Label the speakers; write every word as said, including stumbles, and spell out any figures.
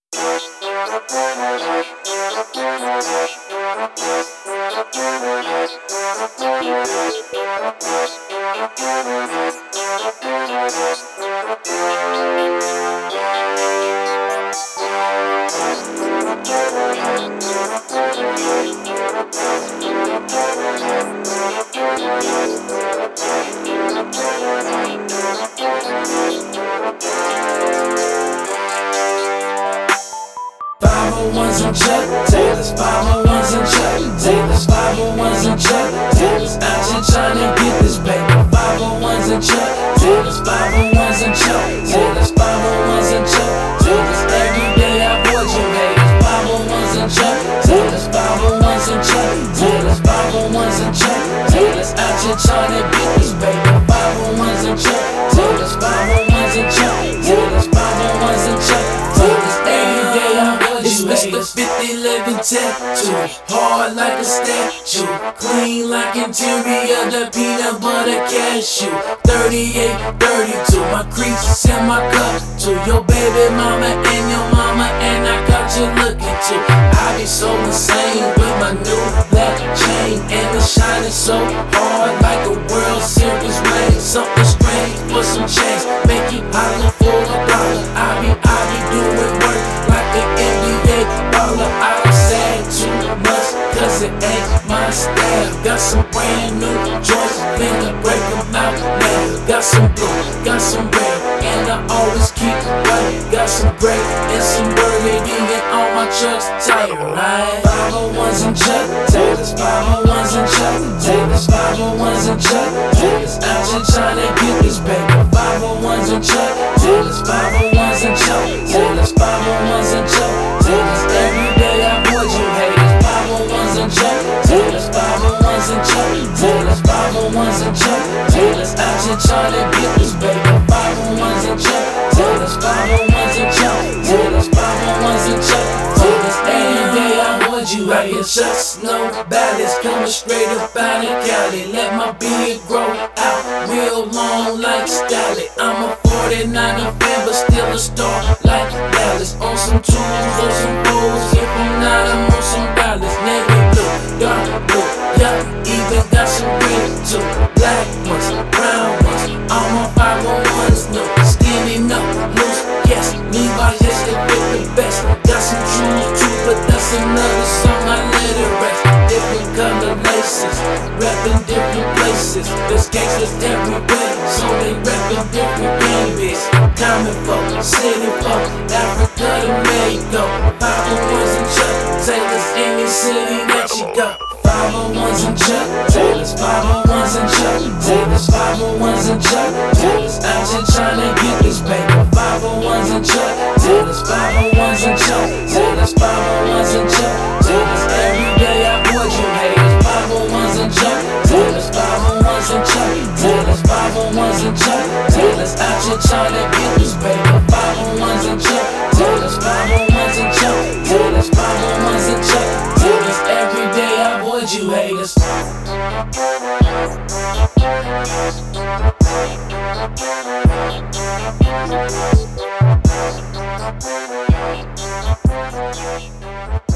Speaker 1: five oh ones in Chuck Taylors, five oh ones in Chuck Taylors, five oh ones in Chuck Taylors. Out here tryna get this paper. five oh ones in Chuck Taylors, five oh ones in Chuck Taylors, five oh ones in Chuck Taylors. Every day I avoid you haters. five oh ones in Chuck Taylors, five oh ones in Chuck Taylors, five oh ones in Chuck Taylors. Out here tryna get this paper. five oh ones in Chuck Taylors, five oh ones in Chuck Taylors, five oh ones in Chuck Taylors. Every day I avoid you haters. Mister fifty eleven tattoo, hard like a statue, clean like interior, the peanut butter cashew. thirty-eight, thirty-two, my creases and my cup to your baby mama and your mama, and I got you looking too. I be so insane with my new black chain, and it's shining so hard like a World Series ring. Something strange for some change, make you holler for a dollar. I be, I be doing work like an N B A baller. I don't say too much, cause it ain't my style. Got some brand new joints, finna break them out now. Got some blue, got some red, and I always keep white. Got some gray and some burgundy in all my trucks tire, right? five oh ones in Chuck Taylors, five oh ones in Chuck Taylors, five oh ones in Chuck Taylors. Out here tryna get this paper. five oh ones in Chuck Taylors, five oh ones in Chuck Taylors, five oh ones in Chuck Taylors. Every day I avoid you haters. five oh ones in Chuck Taylors, five oh ones in Chuck Taylors, five oh ones in Chuck Taylors. Out here tryna get this paper. five oh ones in Chuck Taylors, five oh ones in Chuck Taylors, five oh ones in Chuck Taylors. Every day I avoid you haters. Just no balance, coming straight up out of Cali. Let my beard grow out real long like Stalin. I'm a forty-niner fan, but still a star like Dallas. On some tools, on some foes. If I'm not, I'm on some balance. Navy blue, dark blue, yeah, even got some green too. Black ones, brown ones, all my five oh ones, no skinny, no loose. Yes, Levi's, yes, they fit the best. Got some jewels too, but that's another song, I let it rest. Different color laces, reppin' different places. There's gangsters everywhere, so they reppin' different babies. Common folk, city folk, Africa to Mexico. five oh ones in Chuck Taylors, any city that you go. five oh ones in Chuck Taylors, five oh ones in Chuck Taylors, five oh ones in Chuck Taylors. Out here tryna get this paper. five oh ones in Chuck Taylors, five oh ones in Chuck Taylors, five oh ones in Chuck Taylors. Every day I avoid you haters. five oh ones in Chuck Taylors, five oh ones in Chuck Taylors, five oh ones in Chuck Taylors. Out here tryna get this paper. five oh ones in Chuck Taylors, five oh ones in Chuck Taylors, five oh ones in Chuck Taylors. Every day I avoid you haters.
Speaker 2: Thank you.